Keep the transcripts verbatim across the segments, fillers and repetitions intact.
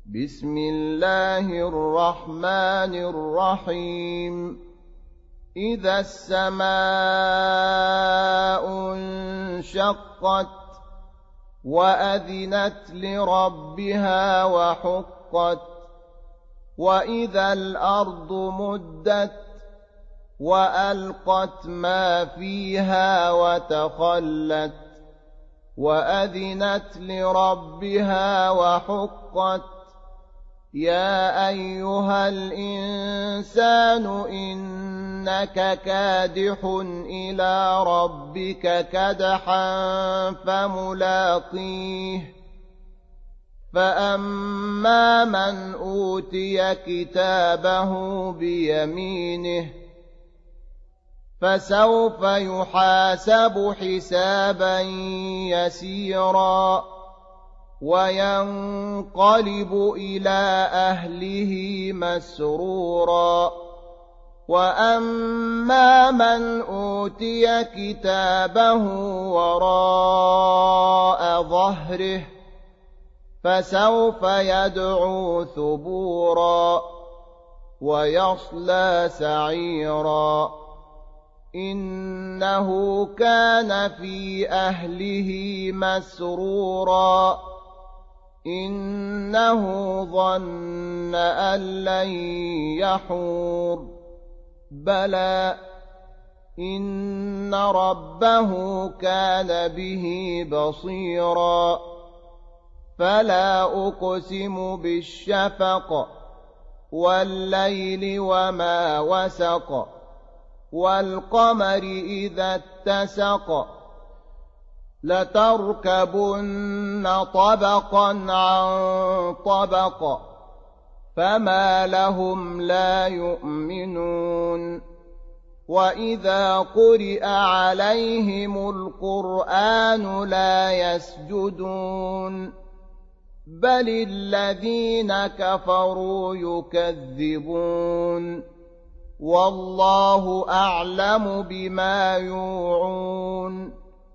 بسم الله الرحمن الرحيم إذا السماء انشقت وأذنت لربها وحقت وإذا الأرض مدت وألقت ما فيها وتخلت وأذنت لربها وحقت يا أيها الإنسان إنك كادح إلى ربك كدحا فملاقيه فأما من أوتي كتابه بيمينه فسوف يحاسب حسابا يسيرا وينقلب إلى أهله مسرورا وأما من أوتي كتابه وراء ظهره فسوف يدعو ثبورا ويصلى سعيرا إنه كان في أهله مسرورا إنه ظن أن لن يحور بلى إن ربه كان به بصيرا فلا أقسم بالشفق والليل وما وسق والقمر إذا اتسق لتركبن طبقا عن طبق فما لهم لا يؤمنون وإذا قرئ عليهم القرآن لا يسجدون بل الذين كفروا يكذبون والله أعلم بما يوعون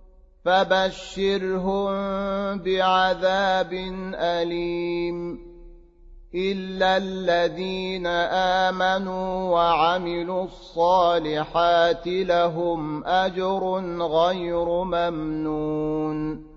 فبشرهم بعذاب أليم إلا الذين آمنوا وعملوا الصالحات لهم أجر غير ممنون